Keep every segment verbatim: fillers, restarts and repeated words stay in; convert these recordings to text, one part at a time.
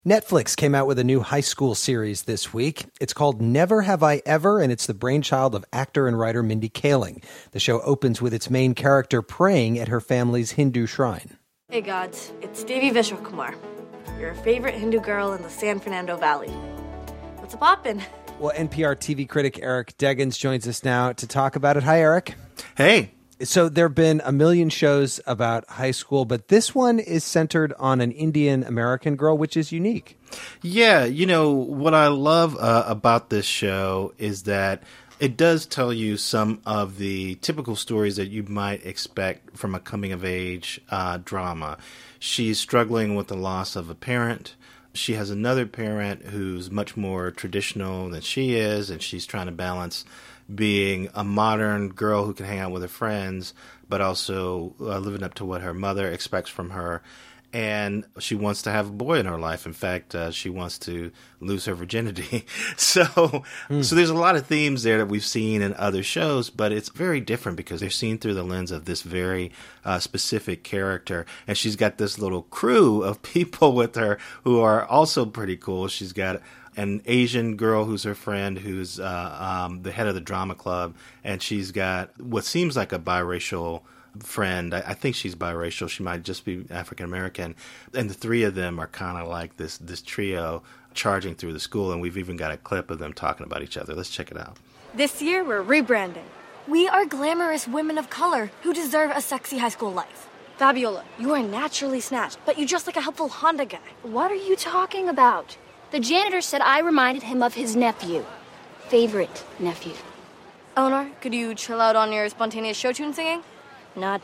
Netflix came out with a new high school series this week. It's called Never Have I Ever, and it's the brainchild of actor and writer Mindy Kaling. The show opens with its main character praying at her family's Hindu shrine. Hey gods, it's Devi Vishwakumar, your favorite Hindu girl in the San Fernando Valley. What's a poppin'? Well, N P R T V critic Eric Deggans joins us now to talk about it. Hi, Eric. Hey. So there have been a million shows about high school, but this one is centered on an Indian-American girl, which is unique. Yeah, you know, what I love uh, about this show is that it does tell you some of the typical stories that you might expect from a coming-of-age uh, drama. She's struggling with the loss of a parent. She has another parent who's much more traditional than she is, and she's trying to balance being a modern girl who can hang out with her friends, but also uh, living up to what her mother expects from her. And she wants to have a boy in her life. In fact, uh, she wants to lose her virginity. so mm. so there's a lot of themes there that we've seen in other shows, but it's very different because they're seen through the lens of this very uh, specific character. And she's got this little crew of people with her who are also pretty cool. She's got an Asian girl who's her friend, who's uh, um, the head of the drama club, and she's got what seems like a biracial friend. I, I think she's biracial. She might just be African American. And the three of them are kind of like this this trio charging through the school, and we've even got a clip of them talking about each other. Let's check it out. This year, we're rebranding. We are glamorous women of color who deserve a sexy high school life. Fabiola, you are naturally snatched, but you dress like a helpful Honda guy. What are you talking about? The janitor said I reminded him of his nephew. Favorite nephew. Eleanor, could you chill out on your spontaneous show tune singing? Not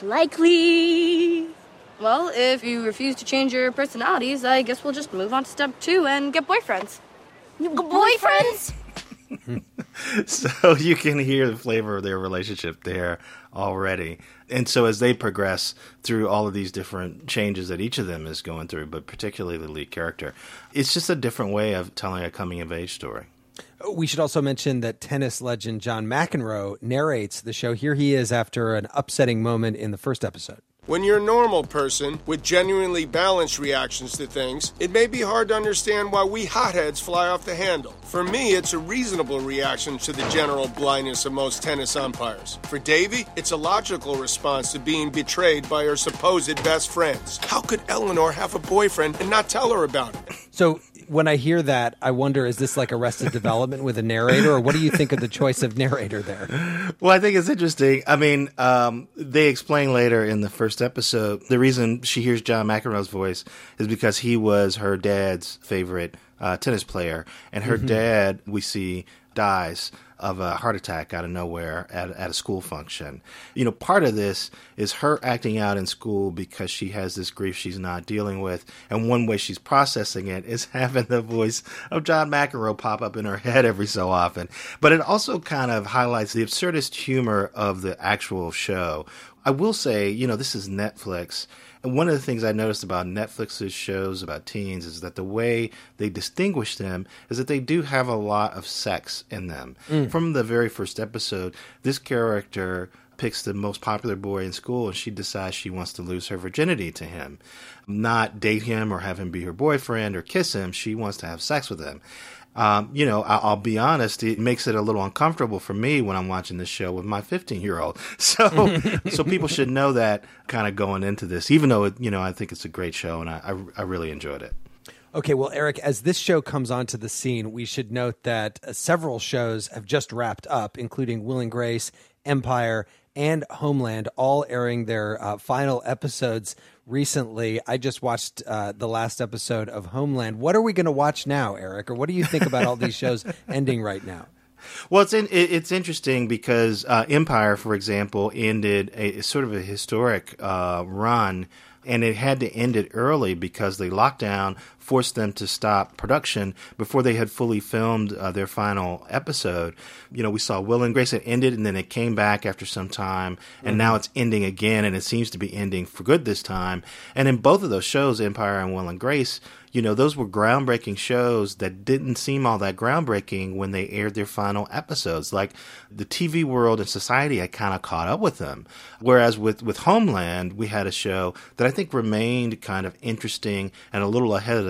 likely. Well, if you refuse to change your personalities, I guess we'll just move on to step two and get boyfriends. Boyfriends? So you can hear the flavor of their relationship there already. And so as they progress through all of these different changes that each of them is going through, but particularly the lead character, it's just a different way of telling a coming-of-age story. We should also mention that tennis legend John McEnroe narrates the show. Here he is after an upsetting moment in the first episode. When you're a normal person with genuinely balanced reactions to things, it may be hard to understand why we hotheads fly off the handle. For me, it's a reasonable reaction to the general blindness of most tennis umpires. For Davey, it's a logical response to being betrayed by her supposed best friends. How could Eleanor have a boyfriend and not tell her about it? So when I hear that, I wonder, is this like Arrested Development with a narrator, or what do you think of the choice of narrator there? Well, I think it's interesting. I mean, um, they explain later in the first episode, the reason she hears John McEnroe's voice is because he was her dad's favorite uh, tennis player. And her mm-hmm. dad, we see, dies of a heart attack out of nowhere at, at a school function. You know, part of this is her acting out in school because she has this grief she's not dealing with. And one way she's processing it is having the voice of John McEnroe pop up in her head every so often. But it also kind of highlights the absurdist humor of the actual show. I will say, you know, this is Netflix. And one of the things I noticed about Netflix's shows about teens is that the way they distinguish them is that they do have a lot of sex in them. Mm. From the very first episode, this character picks the most popular boy in school, and she decides she wants to lose her virginity to him. Not date him or have him be her boyfriend or kiss him. She wants to have sex with him. Um, you know, I'll, I'll be honest, it makes it a little uncomfortable for me when I'm watching this show with my fifteen-year-old. So so people should know that kind of going into this, even though, it, you know, I think it's a great show, and I, I, I really enjoyed it. Okay, well, Eric, as this show comes onto the scene, we should note that uh, several shows have just wrapped up, including Will and Grace, Empire, and Homeland, all airing their uh, final episodes recently. I just watched uh, the last episode of Homeland. What are we going to watch now, Eric? Or what do you think about all these shows ending right now? Well, it's in, it's interesting because uh, Empire, for example, ended a sort of a historic uh, run, and it had to end it early because the lockdown forced them to stop production before they had fully filmed uh, their final episode. You know, we saw Will and Grace. It ended, and then it came back after some time, and mm-hmm. now it's ending again, and it seems to be ending for good this time. And in both of those shows, Empire and Will and Grace, you know, those were groundbreaking shows that didn't seem all that groundbreaking when they aired their final episodes. Like, the T V world and society had kind of caught up with them. Whereas with, with Homeland, we had a show that I think remained kind of interesting and a little ahead of the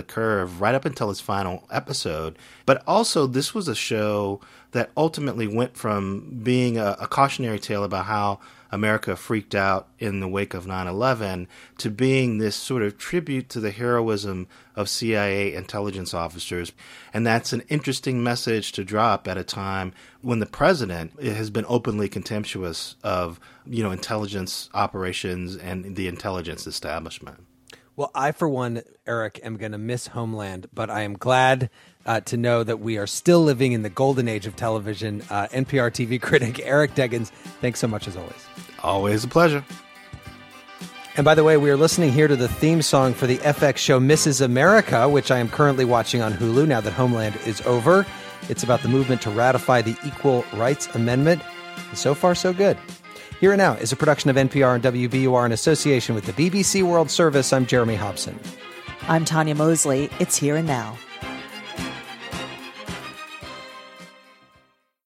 curve right up until its final episode. But also, this was a show that ultimately went from being a, a cautionary tale about how America freaked out in the wake of nine eleven to being this sort of tribute to the heroism of C I A intelligence officers. And that's an interesting message to drop at a time when the president has been openly contemptuous of, you know, intelligence operations and the intelligence establishment. Well, I, for one, Eric, am going to miss Homeland, but I am glad uh, to know that we are still living in the golden age of television. Uh, N P R T V critic Eric Deggans, thanks so much as always. Always a pleasure. And by the way, we are listening here to the theme song for the F X show Missus America, which I am currently watching on Hulu now that Homeland is over. It's about the movement to ratify the Equal Rights Amendment. And so far, so good. Here and Now is a production of N P R and W B U R in association with the B B C World Service. I'm Jeremy Hobson. I'm Tanya Mosley. It's Here and Now.